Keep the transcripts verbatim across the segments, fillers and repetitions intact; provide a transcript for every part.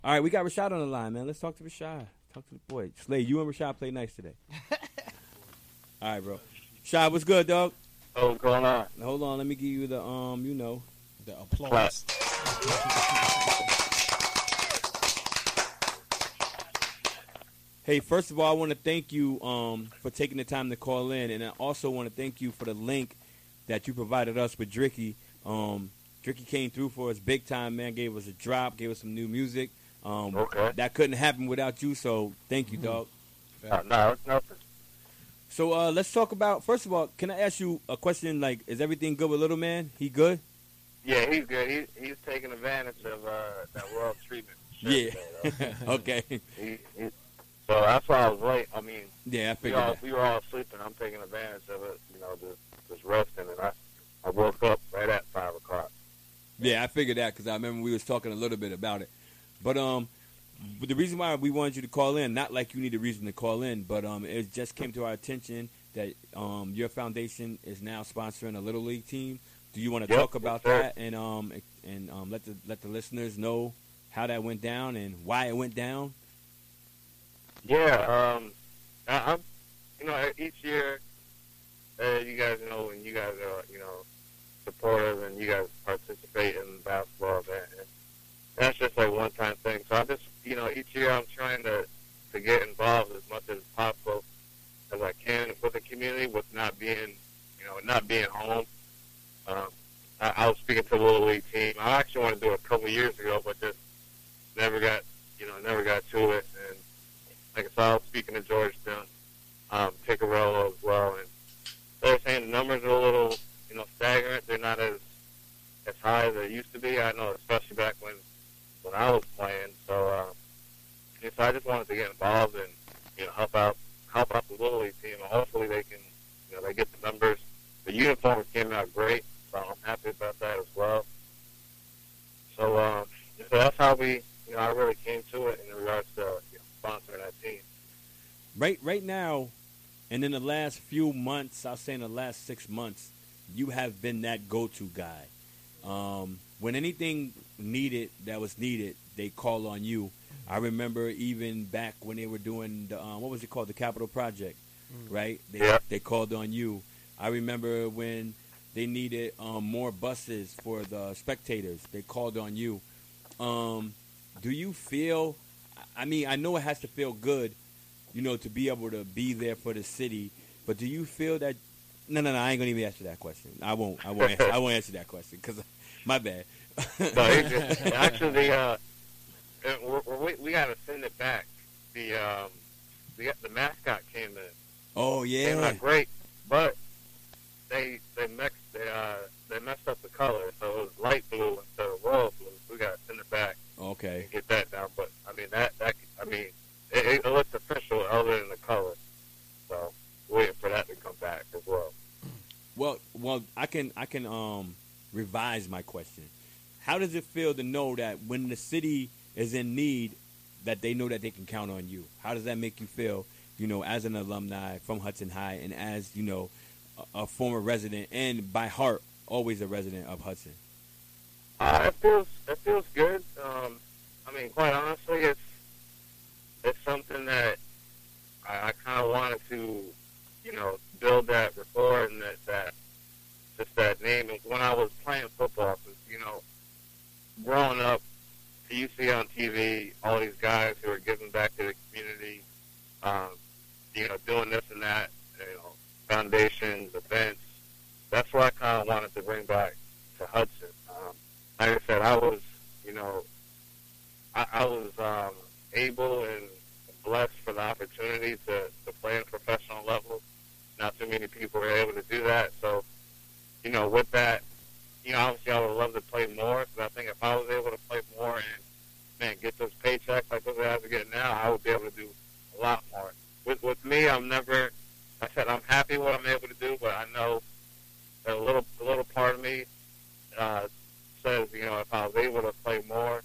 All right, we got Rashad on the line, man. Let's talk to Rashad. Talk to the boy. Slade, you and Rashad play nice today. All right, bro. Rashad, what's good, dog? Oh, what's going on? Hold on, let me give you the um, you know, the applause. Hey, first of all, I want to thank you um, for taking the time to call in, and I also want to thank you for the link that you provided us with Dricky. Um, Dricky came through for us big time, man. Gave us a drop, gave us some new music. Um, okay. That couldn't happen without you, so thank you, mm-hmm. dog. Uh, no, it's nothing. So uh, let's talk about, first of all, can I ask you a question, like, is everything good with Little Man? He good? Yeah, he's good. He, he's taking advantage of uh, that world treatment. Yeah. Okay. He, he, so that's why I was late. I mean, yeah, I figured we, all, that. we were all sleeping. I'm taking advantage of it, you know, just, just resting. And I, I woke up right at five o'clock. Yeah, I figured that because I remember we was talking a little bit about it. But um, but the reason why we wanted you to call in, not like you need a reason to call in, but um, it just came to our attention that um, your foundation is now sponsoring a Little League team. Do you want to yep, talk about yes, that and um and um let the let the listeners know how that went down and why it went down? Yeah, um, I, I'm, you know, each year, uh, you guys know, and you guys are, you know, supportive, and you guys participate in the basketball event. And that's just like one time thing. So I just, you know, each year I'm trying to to get involved as much as possible as I can with the community, with not being, you know, not being home. Um, I, I was speaking to the Little League team. I actually wanted to do it a couple of years ago, but just never got, you know, never got to it. And like I said, I was speaking to Georgetown, um, Piccarello as well, and they're saying the numbers are a little, you know, staggering. They're not as as high as they used to be. I know, especially back when when I was playing. So, uh, yeah, so I just wanted to get involved and, you know, help out help out the Little League team. And hopefully they can, you know, they get the numbers. The uniforms came out great, so I'm happy about that as well. So, um, so that's how we, you know, I really came to it in regards to, you know, sponsoring that team. Right, right now, and in the last few months, I'll say in the last six months, you have been that go-to guy. Um, when anything needed that was needed, they call on you. I remember even back when they were doing the um, what was it called, the Capitol Project, mm. right? They yeah. they called on you. I remember when they needed um, more buses for the spectators, they called on you. Um, do you feel? I mean, I know it has to feel good, you know, to be able to be there for the city. But do you feel that? No, no, no. I ain't gonna even answer that question. I won't. I won't. Answer, I won't answer that question because my bad. no, it just, actually, uh, we're, we we gotta send it back. The um, the the mascot came in. Oh yeah. Came out great, but they they mixed they uh they messed up the color, so it was light blue instead of royal blue. So we gotta send it back. Okay. Get that down, but I mean that that I mean it, it looked official other than the color. So waiting for that to come back as well. Well, well, I can I can um revise my question. How does it feel to know that when the city is in need, that they know that they can count on you? How does that make you feel, you know, as an alumni from Hudson High and as, you know, a, a former resident and by heart always a resident of Hudson? Uh, it feels it feels good. Um, I mean, quite honestly, it's it's something that I, I kind of wanted to, you know, build that rapport and that, that just that name. And when I was playing football, you know, growing up, you see on T V all these guys who are giving back to the community, um, you know, doing this and that, you know, foundations, events. That's what I kind of wanted to bring back to Hudson. Um, like I said, I was, you know, I, I was um, able and blessed for the opportunity to, to play at a professional level. Not too many people were able to do that. So, you know, with that, you know, obviously I would love to play more. Because I think if I was able to play more and, man, get those paychecks like those guys are getting now, I would be able to do a lot more. With with me, I'm never, I said I'm happy what I'm able to do, but I know that a little, a little part of me uh, says, you know, if I was able to play more,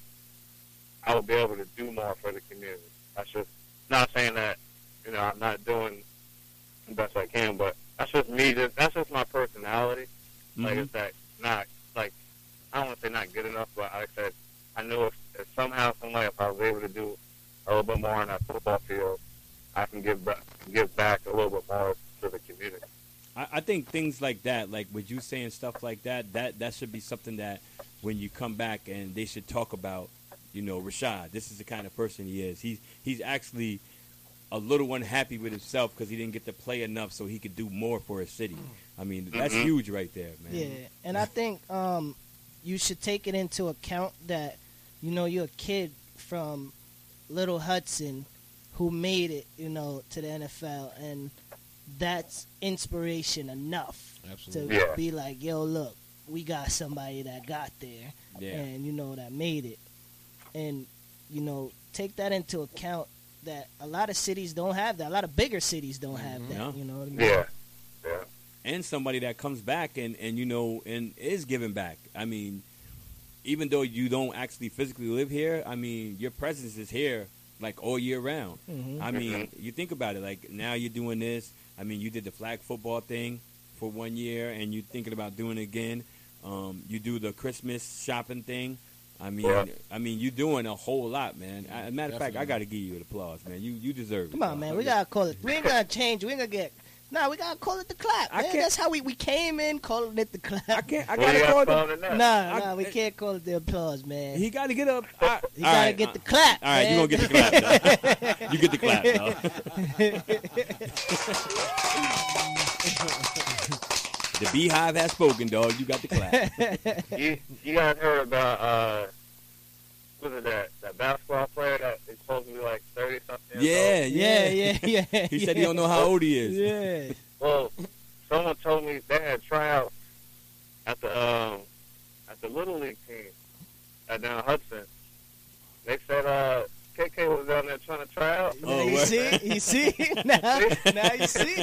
I would be able to do more for the community. That's just not saying that, you know, I'm not doing the best I can, but that's just me. That's just my personality. Mm-hmm. Like, it's that not, like, I don't want to say not good enough, but like I said, I know if, if somehow, some way, if I was able to do a little bit more on that football field, I can give back, give back a little bit more to the community. I, I think things like that, like with you saying stuff like that, that that should be something that when you come back and they should talk about, you know, Rashad, this is the kind of person he is. He's he's actually a little unhappy with himself because he didn't get to play enough so he could do more for his city. I mean, that's mm-hmm. huge right there, man. Yeah, and I think um, you should take it into account that, you know, you're a kid from Little Hudson who made it, you know, to the N F L, and that's inspiration enough Absolutely. to Yeah. be like, yo, look, we got somebody that got there, Yeah. and, you know, that made it. And, you know, take that into account that a lot of cities don't have that. A lot of bigger cities don't have that, Yeah. you know what I mean? Yeah, yeah. And somebody that comes back and, and, you know, and is giving back. I mean, even though you don't actually physically live here, I mean, your presence is here, like, all year round. Mhm. I mean, you think about it, like, now you're doing this. I mean, you did the flag football thing for one year, and you're thinking about doing it again. Um, you do the Christmas shopping thing. I mean, Yeah. I mean, you're doing a whole lot, man. As a matter of fact, I Definitely. got to give you an applause, man. You you deserve it. Come on, man. We gotta call it. We ain't gonna change. We ain't gonna get. Nah, we gotta call it the clap. I Man. can't- That's how we, we came in calling it the clap. I can't. I Well, gotta you call got the. phone in there. Nah, I- nah, we can't call it the applause, man. He got to get up. I, You all gotta right, get uh, the clap. All right, man. you gonna get the clap. Though. You get the clap, though. The Beehive has spoken, dog. You got the clap. You you guys heard about uh, what is it, that that basketball player that is supposed to be like thirty something? Yeah, Yeah, yeah. yeah, yeah. He said he don't know how old he is. Yeah. Well, someone told me they had tryouts at the um at the little league team at down Hudson. They said uh K K was down there trying to try out. Oh, you what? see? You see? now, now you see?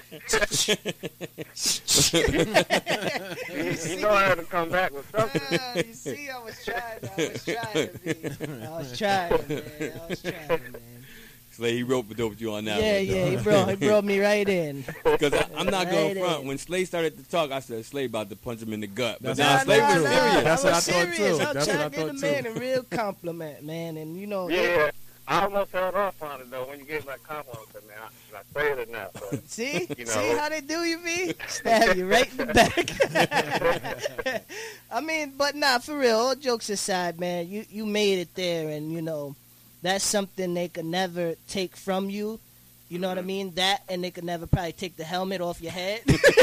You, you know I had to come back with something. Ah, you see, I was trying. I was trying to be. I was trying, man. I was trying, man. Slay, he rope doped you on that Yeah, one. yeah. He brought, he brought me right in. Because I'm not going Right front. in. When Slay started to talk, I said Slay about to punch him in the gut. But That's now what I Slay thought was too. serious. That's I what was I thought, serious. too. I was That's trying what I to give thought, the man too. a real compliment, man. And, you know, Yeah, I almost held off on it though when you gave that compliment. I said, man, I, should I say it or not? But, see? You know. See how they do you, V? Stab you right in the back. I mean, but nah, for real, all jokes aside, man, you, you made it there, and, you know, that's something they could never take from you. You know what I mean? That, and they could never probably take the helmet off your head.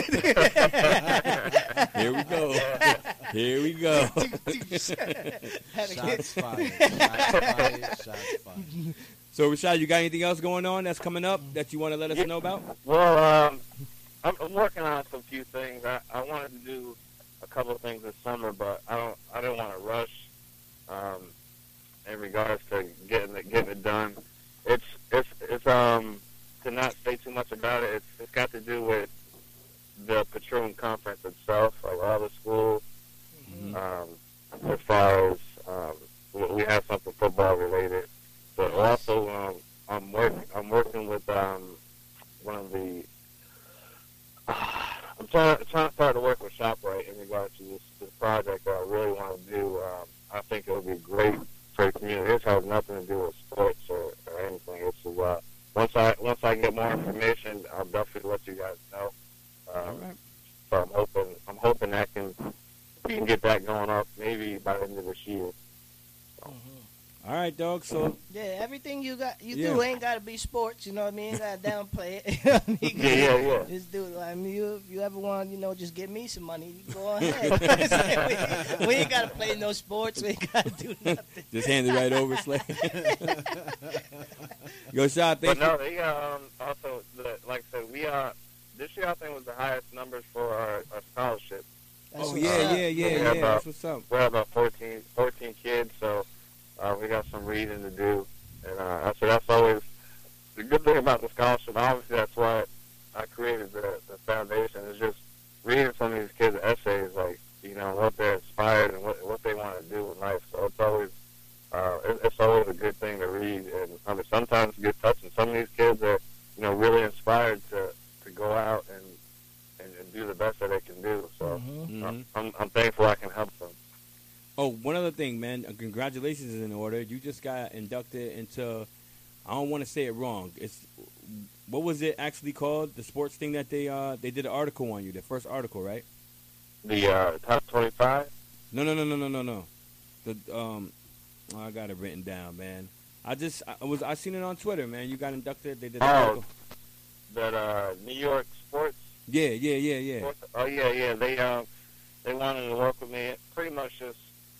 Here we go. Here we go. Had to get- Shots fired. Shots fired. Shots fired. So, Rashad, you got anything else going on that's coming up that you want to let us know about? well, um, I'm, I'm working on some few things. I, I wanted to do a couple of things this summer, but I don't. I didn't want to rush um, in regards to getting it, getting it done. It's it's it's um to not say too much about it. It's it's got to do with the Patroon Conference itself, like all the schools. Mhm. Um, as far as um, we, we have something football related, but also um, I'm work I'm working with um, one of the. I'm trying trying to start to work with ShopRite in regards to this, this project that I really want to do. Um, I think it would be great for the community. This has nothing to do with sports or, or anything. It's uh, once I once I get more information, I'll definitely let you guys know. Um, All right. So I'm hoping I'm hoping that can we can get that going up maybe by the end of this year. All right, dog. So, Yeah, everything you got, you Yeah. do ain't got to be sports. You know what I mean? You got to downplay it. You know what I mean? Yeah, yeah, yeah. Just do it. I mean, you, if you ever want, you know, just give me some money. You go ahead. we, we ain't got to play no sports. We ain't got to do nothing. just hand it right over, Slay. Yo, Shad, But thank no, you. they got um, also the, like I said, we are this year I think was the highest numbers for our, our scholarship. That's Oh, what's yeah, up. yeah, yeah, Yeah, yeah. about- That's what's up. We have about fourteen, fourteen kids, so uh, we got some reading to do. And uh, so that's always the good thing about the scholarship. Obviously, that's why I created the, the foundation. Is just reading some of these kids' essays, like you know what they're inspired and what what they want to do in life. So it's always uh, it, it's always a good thing to read. And I mean, sometimes it gets touching. Some of these kids are you know really inspired to, to go out and, and and do the best that they can do. So Mhm. Mhm. uh, I'm I'm thankful I can help them. Oh, one other thing, man. uh, congratulations is in order. You just got inducted into. I don't want to say it wrong. It's what was it actually called? The sports thing that they uh they did an article on you. The first article, right? The uh, top twenty-five. No, no, no, no, no, no, no. The um, oh, I got it written down, man. I just I was I seen it on Twitter, man. You got inducted. They did. An Oh, article. that uh, New York Sports. Yeah, yeah, yeah, yeah. Sports- Oh yeah, yeah. They um, they wanted to work with me. Pretty much just,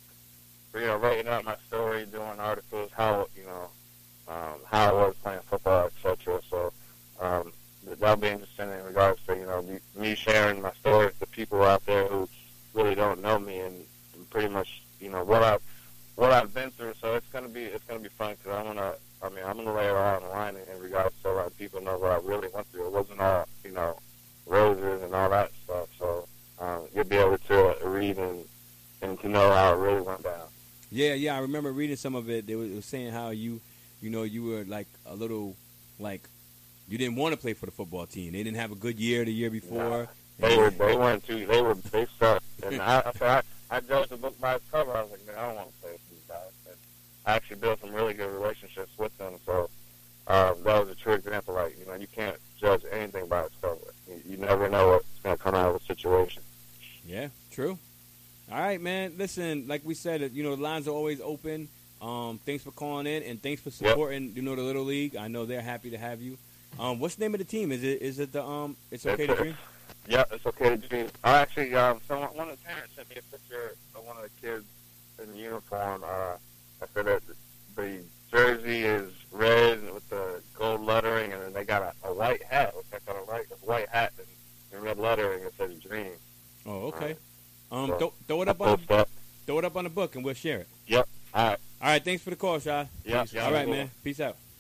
you know, writing out my story, doing articles, how you know, um, how I was playing football, et cetera. So um, that'll be interesting in regards to you know me, me sharing my story to people out there who really don't know me and pretty much you know what I've what I've been through. So it's gonna be it's gonna be fun because I'm gonna I mean I'm gonna lay it all on the line in, in regards to letting people know what I really went through. It wasn't all you know roses and all that stuff. So um, you'll be able to read and and to know how it really went down. Yeah, yeah. I remember reading some of it. They were, it was saying how you, you know, you were like a little, like, you didn't want to play for the football team. They didn't have a good year the year before. Nah, they were they weren't too they were they sucked. And I I, I I judged the book by its cover. I was like, man, I don't want to play with these guys. And I actually built some really good relationships with them. So um, that was a true example. Like you know, you can't judge anything by its cover. You, you never know what's going to come out of a situation. Yeah, true. All right, man. Listen, like we said, you know, the lines are always open. Um, thanks for calling in, and thanks for supporting, yep. you know, the Little League. I know they're happy to have you. Um, what's the name of the team? Is it is it the um? It's okay it's, to dream. Yeah, it's okay to dream. I actually, um, someone one of the parents sent me a picture of one of the kids in uniform. Uh, I said that the jersey is red with the gold lettering, and then they got a, a white hat. Which I got a white a white hat and, and red lettering. It says dream. Oh, okay. Uh, Um, so throw, throw it up on the, throw it up on the book, and we'll share it. Yep. All right. All right. Thanks for the call, Shy. Yep. All right, man. Peace out.